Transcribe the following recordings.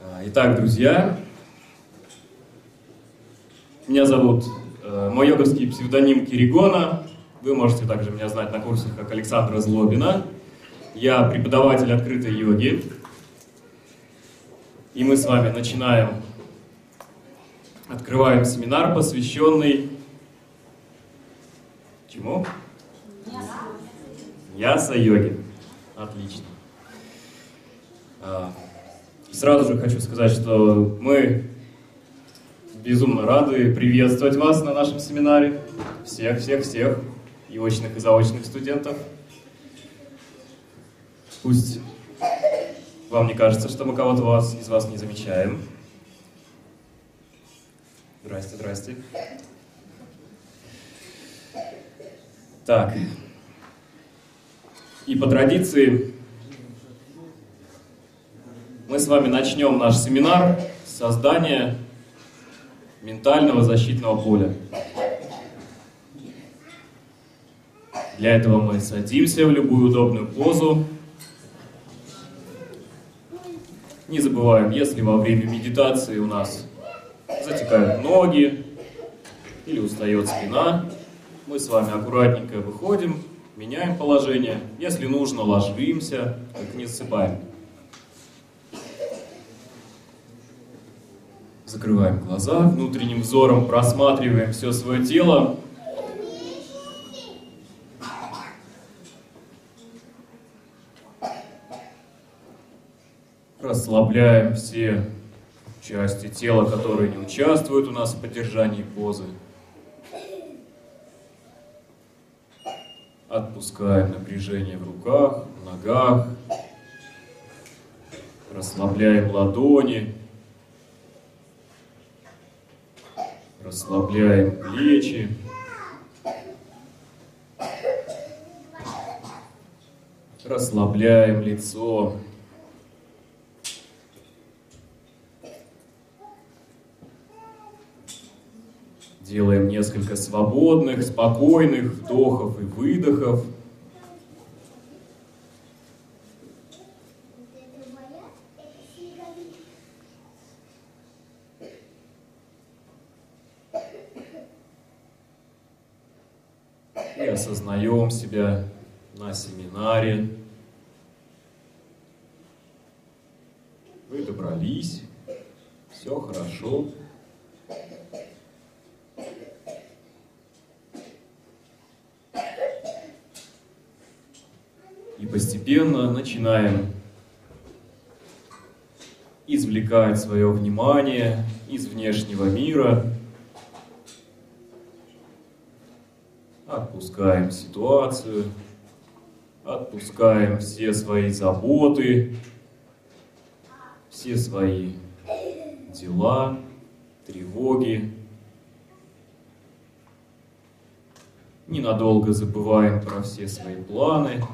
Итак, друзья, меня зовут, мой йоговский псевдоним Киригона. Вы можете также меня знать на курсах как Александра Злобина. Я преподаватель открытой йоги. И мы с вами открываем семинар, посвященный чему? Ньяса-йоге. Отлично. Сразу же хочу сказать, что мы безумно рады приветствовать вас на нашем семинаре. Всех, и очных, и заочных студентов. Пусть вам не кажется, что мы кого-то из вас не замечаем. Здрасте. Так. И по традиции мы с вами начнем наш семинар с создания ментального защитного поля. Для этого мы садимся в любую удобную позу. Не забываем, если во время медитации у нас затекают ноги или устает спина, мы с вами аккуратненько выходим, меняем положение. Если нужно, ложимся, только не засыпаем. Закрываем глаза, внутренним взором просматриваем все свое тело. Расслабляем все части тела, которые не участвуют у нас в поддержании позы. Отпускаем напряжение в руках, в ногах. Расслабляем ладони. Расслабляем плечи. Расслабляем лицо. Делаем несколько свободных, спокойных вдохов и выдохов. И осознаем себя на семинаре. Вы добрались. Все хорошо. И постепенно начинаем извлекать свое внимание из внешнего мира. Отпускаем ситуацию, отпускаем все свои заботы, все свои дела, тревоги. Ненадолго забываем про все свои планы.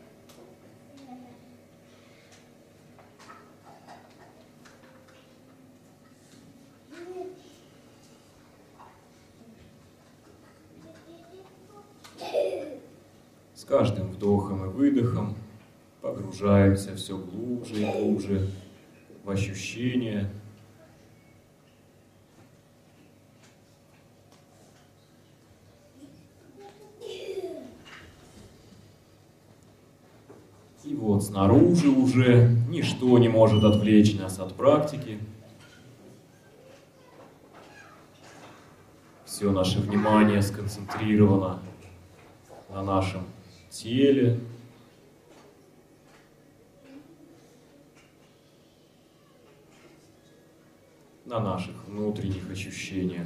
С каждым вдохом и выдохом погружаемся все глубже и глубже в ощущения. И вот снаружи уже ничто не может отвлечь нас от практики. Все наше внимание сконцентрировано на нашем теле. На наших внутренних ощущениях.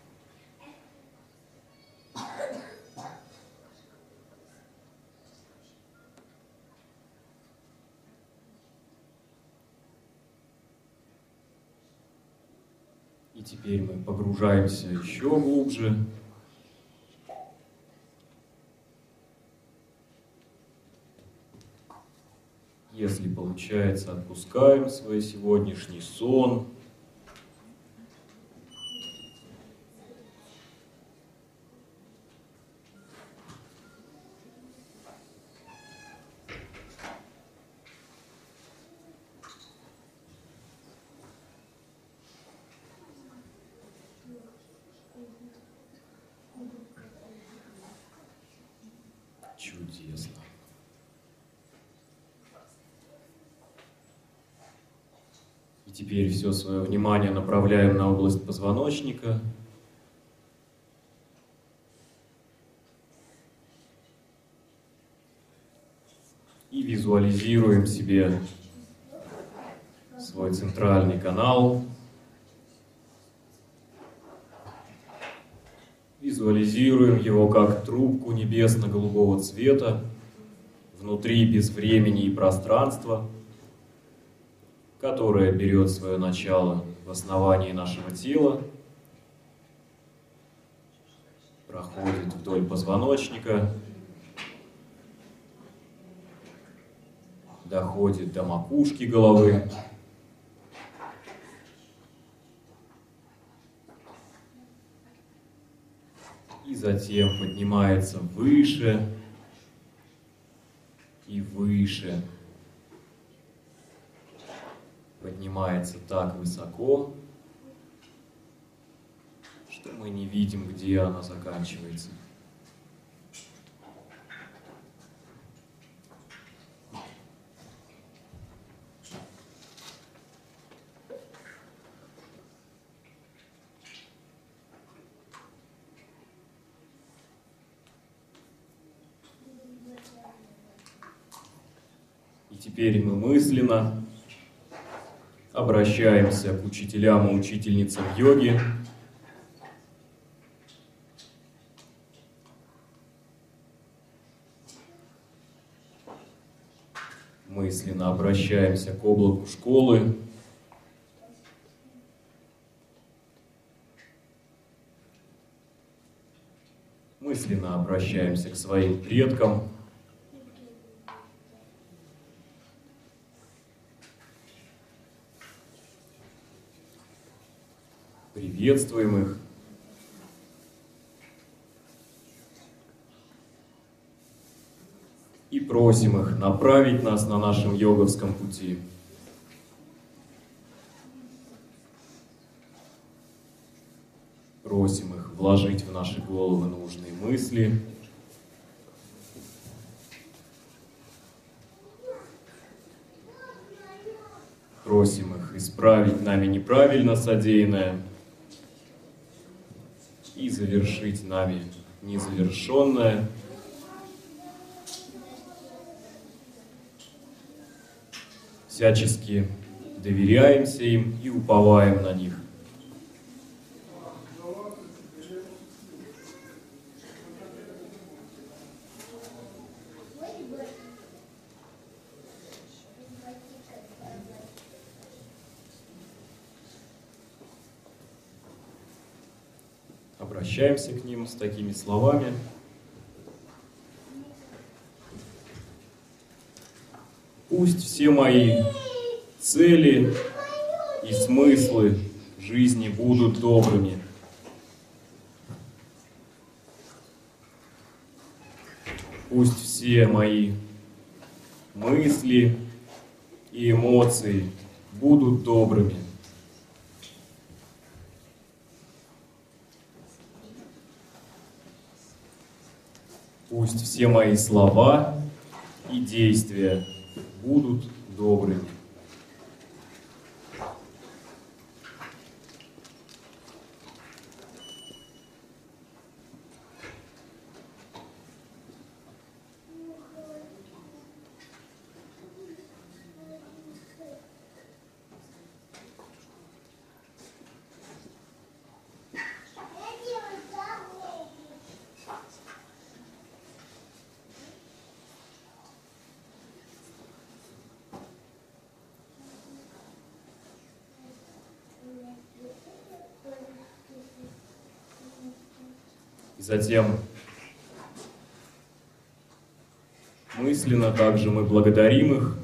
И теперь мы погружаемся еще глубже. Если получается, отпускаем свой сегодняшний сон. Чудесно. И теперь все свое внимание направляем на область позвоночника. И визуализируем себе свой центральный канал. Визуализируем его как трубку небесно-голубого цвета, внутри без времени и пространства, которая берет свое начало в основании нашего тела, проходит вдоль позвоночника, доходит до макушки головы, и затем поднимается выше и выше. Поднимается так высоко, что мы не видим, где она заканчивается. И теперь мы мысленно обращаемся к учителям и учительницам йоги. Мысленно обращаемся к облаку школы. Мысленно обращаемся к своим предкам. Приветствуем их. И просим их направить нас на нашем йоговском пути. Просим их вложить в наши головы нужные мысли. Просим их исправить нами неправильно содеянное и завершить нами незавершенное. Всячески доверяемся им и уповаем на них. Обращаемся к ним с такими словами. Пусть все мои цели и смыслы жизни будут добрыми. Пусть все мои мысли и эмоции будут добрыми. Пусть все мои слова и действия будут добрыми. И затем мысленно также мы благодарим их,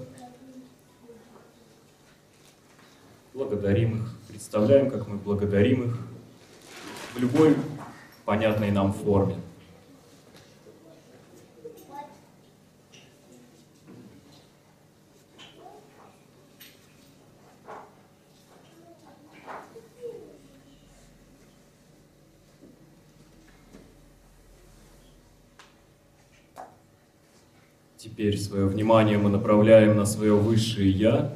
представляем, как мы благодарим их в любой понятной нам форме. Теперь свое внимание мы направляем на свое высшее «Я».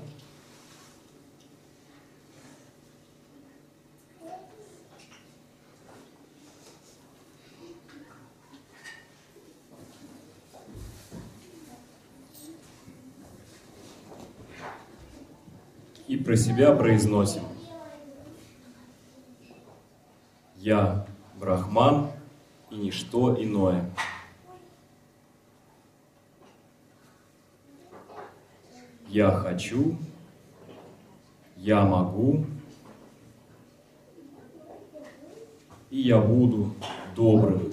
И про себя произносим: «Я Брахман и ничто иное». Я хочу, я могу, и я буду добрым.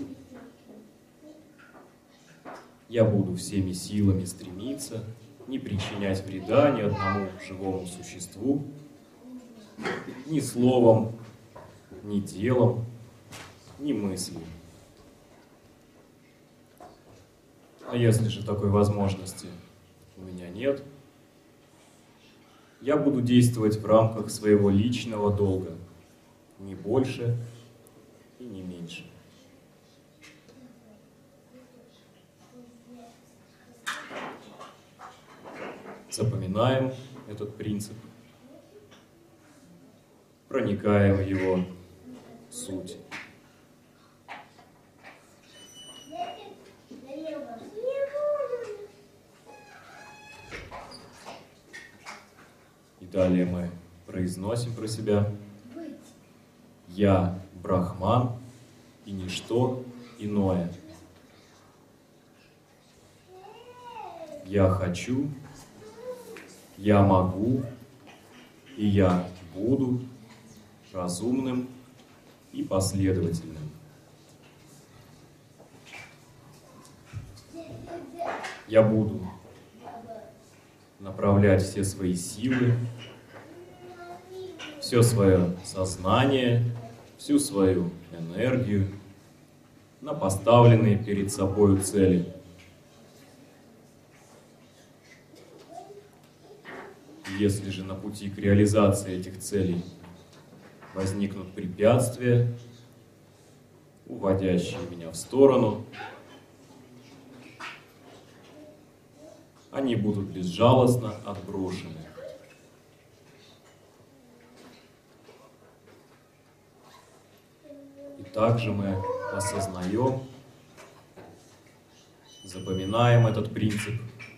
Я буду всеми силами стремиться не причинять вреда ни одному живому существу, ни словом, ни делом, ни мыслью. А если же такой возможности у меня нет, я буду действовать в рамках своего личного долга, не больше и не меньше. Запоминаем этот принцип, проникаем в его суть. И далее мы произносим про себя: «Я Брахман и ничто иное». Я хочу, я могу, и я буду разумным и последовательным. Я буду направлять все свои силы, все свое сознание, всю свою энергию на поставленные перед собой цели. Если же на пути к реализации этих целей возникнут препятствия, уводящие меня в сторону, они будут безжалостно отброшены. И также мы осознаем, запоминаем этот принцип.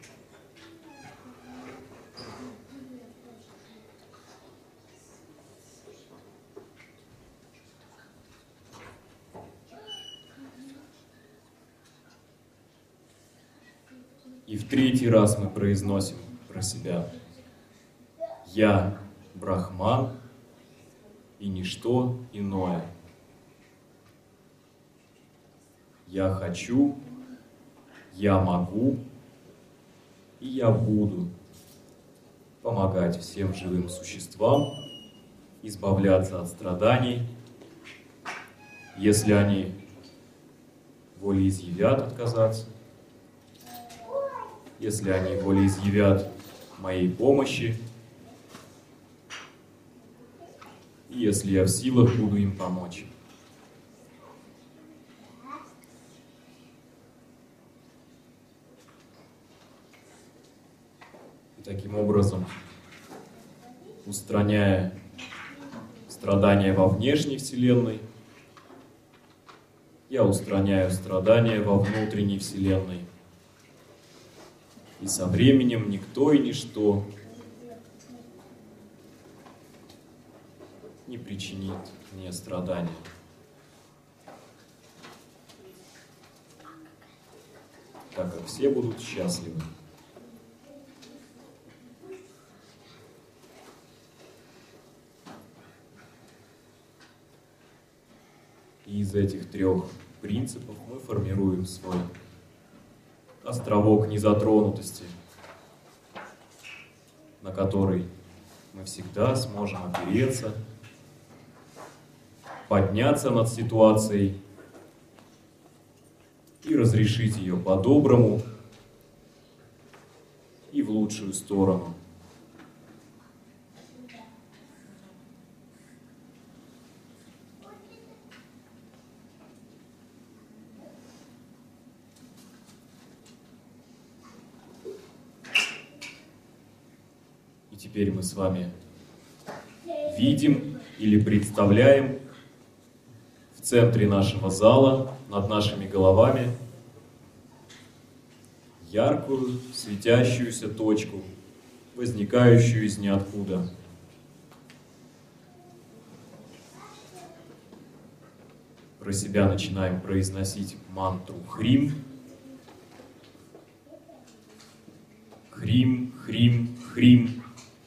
И в третий раз мы произносим про себя: «Я Брахман и ничто иное». Я хочу, я могу, и я буду помогать всем живым существам избавляться от страданий, если они волеизъявят отказаться, если они волеизъявят моей помощи, и если я в силах буду им помочь. И таким образом, устраняя страдания во внешней Вселенной, я устраняю страдания во внутренней Вселенной. И со временем никто и ничто не причинит мне страдания. Так как все будут счастливы. И из этих трех принципов мы формируем свой островок незатронутости, на который мы всегда сможем опереться, подняться над ситуацией и разрешить ее по-доброму и в лучшую сторону. И теперь мы с вами видим или представляем в центре нашего зала, над нашими головами, яркую, светящуюся точку, возникающую из ниоткуда. Про себя начинаем произносить мантру Хрим. Хрим, хрим, хрим.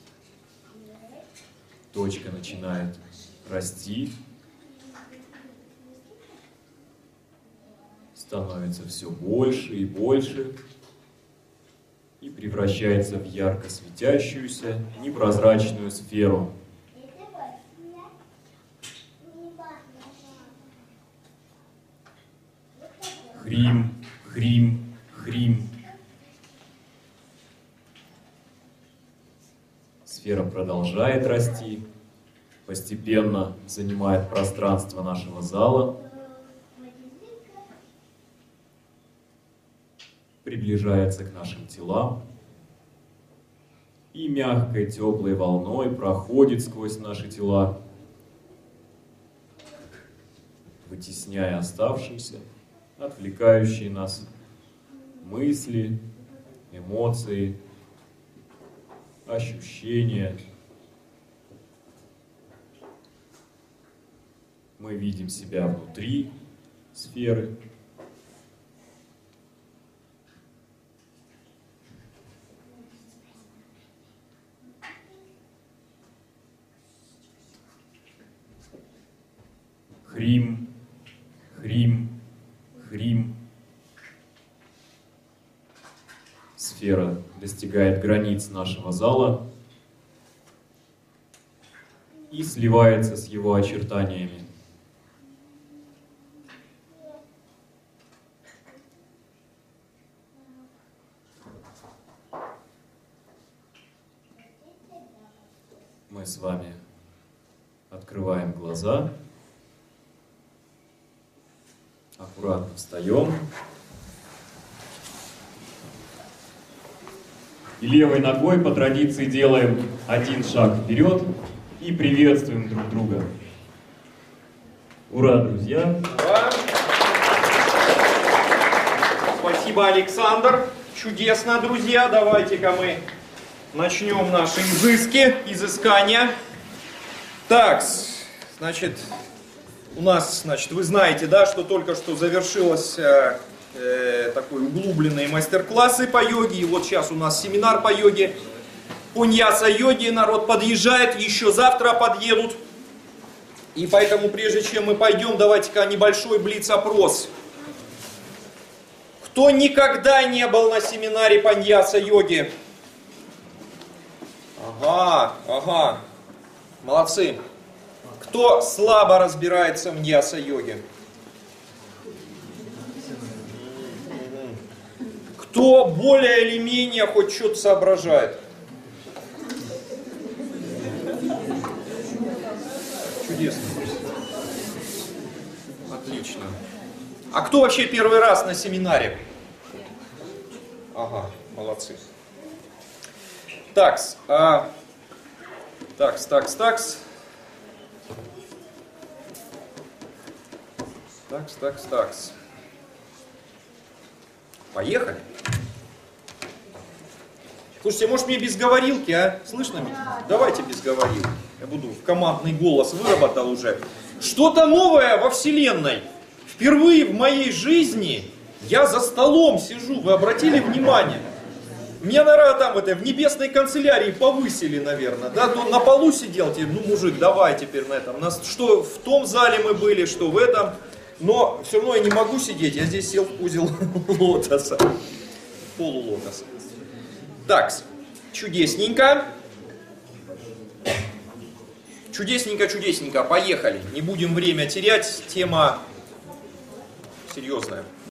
Точка начинает расти. Становится все больше и больше. И превращается в ярко светящуюся, непрозрачную сферу. Хрим, хрим, хрим. Сфера продолжает расти, постепенно занимает пространство нашего зала, приближается к нашим телам и мягкой теплой волной проходит сквозь наши тела, вытесняя оставшиеся, отвлекающие нас мысли, эмоции, ощущения. Мы видим себя внутри сферы. Хрим, хрим, хрим. Сфера достигает границ нашего зала и сливается с его очертаниями. Мы с вами открываем глаза, аккуратно встаем. И левой ногой по традиции делаем один шаг вперед и приветствуем друг друга. Ура, друзья! Ура. Спасибо, Александр. Чудесно, друзья. Давайте-ка мы начнем наши изыскания. Так, значит, у нас, вы знаете, да, что только что завершилось такой углубленные мастер-классы по йоге. И вот сейчас у нас семинар по йоге. Пуньяса-йоги, народ подъезжает, еще завтра подъедут. И поэтому, прежде чем мы пойдем, давайте-ка небольшой блиц-опрос. Кто никогда не был на семинаре паньяса-йоги? Ага, молодцы. Кто слабо разбирается в ньяса-йоге? Кто более или менее хоть что-то соображает? Чудесно. Отлично. А кто вообще первый раз на семинаре? Ага, молодцы. Такс. Такс. Поехали. Слушайте, может мне без говорилки, а? Слышно меня? Давайте без говорилки. Я буду в командный голос выработал уже. Что-то новое во Вселенной. Впервые в моей жизни я за столом сижу. Вы обратили внимание? Меня, наверное, там в небесной канцелярии повысили, наверное. Да? То на полу сидел, ну, мужик, давай теперь на этом. Что в том зале мы были, что в этом. Но все равно я не могу сидеть, я здесь сел в узел лотоса, полулотоса. Так, чудесненько. Чудесненько, поехали. Не будем время терять, тема серьезная.